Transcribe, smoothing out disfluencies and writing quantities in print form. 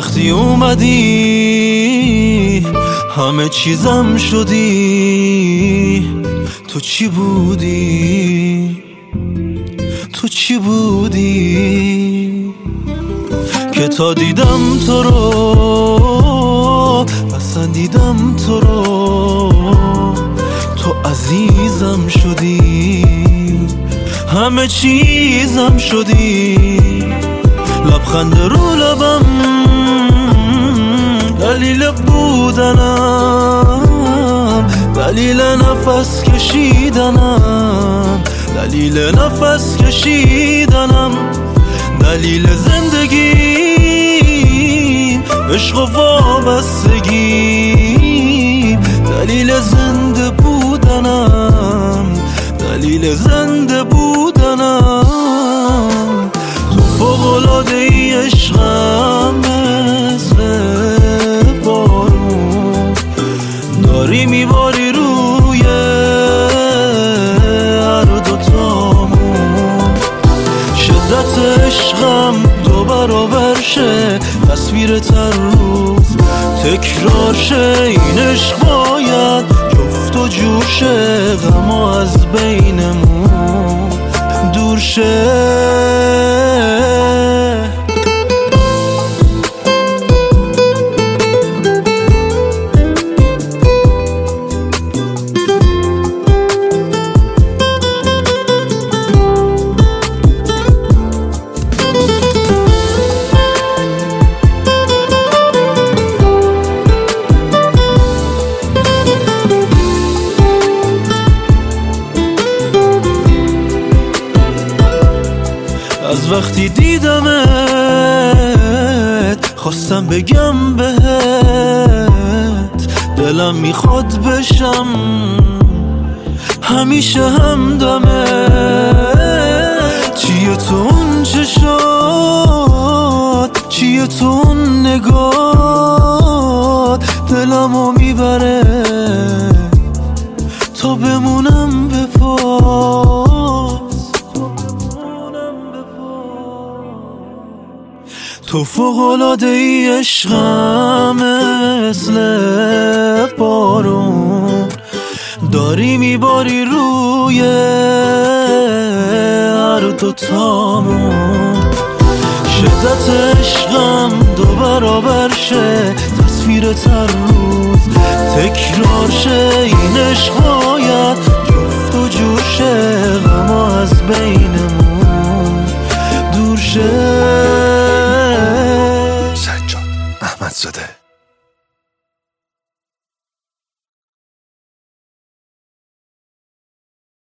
وقتی اومدی همه چیزم شدی. تو چی بودی؟ تو چی بودی؟ که تا دیدم تو رو، اصلا دیدم تو رو، تو عزیزم شدی، همه چیزم شدی. لبخند رو لبم دلیل بودنم، دلیل نفس کشیدنم، دلیل نفس کشیدنم، دلیل زندگیم، عشق و وابستگیم، دلیل زنده بودنم، دلیل زنده بودنم. تو فوق‌العاده ای عشقم، مثل بارون داری میباری روی هر دوتامون. شدت عشقم دو برابر شه، تصویر تر روز تکرار شه. این عشق باید جفت و جور شه، غما از بینمون دور شه. از وقتی دیدمت خواستم بگم بهت، دلم میخواد بشم همیشه همدمت. چیه تو اون چشات، چیه تو اون نگات، دلمو میبره تا بمونم به پاس. تو فوق‌العاده ای عشقم، مثل بارون داری میباری روی هر دوتامون. شدت عشقم دو برابر شه، تصویر تر روز تکرار شه. این عشق باید جفت و جور شه، غما از بینمون دور شه. سجاد احمدزاده.